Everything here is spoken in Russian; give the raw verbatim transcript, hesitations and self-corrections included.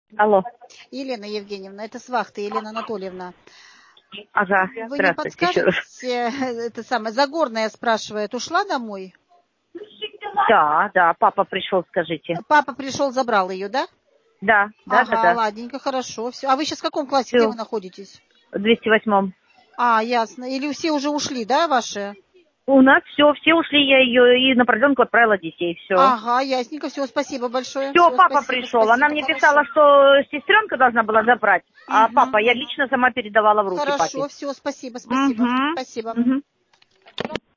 Алло. Елена Евгеньевна, это с вахты, Елена Анатольевна. Ага, Вы не подскажете, это самое, Загорная спрашивает, ушла домой? Да, да, папа пришел, скажите. Папа пришел, забрал ее, да? Да, да, ага, да, да. Ладненько, хорошо. Все. А вы сейчас в каком классе, Все. где вы находитесь? В двести восьмом. А, ясно. Или все уже ушли, да, ваши? У нас все, все ушли, я ее и на продленку отправила детей, все. Ага, ясненько, все, спасибо большое. Все, папа спасибо, пришел. спасибо, Она мне хорошо. писала, что сестренка должна была забрать, а Угу. папа, я лично сама передавала в руки Хорошо, папе. все, спасибо, спасибо, Угу. спасибо. Угу.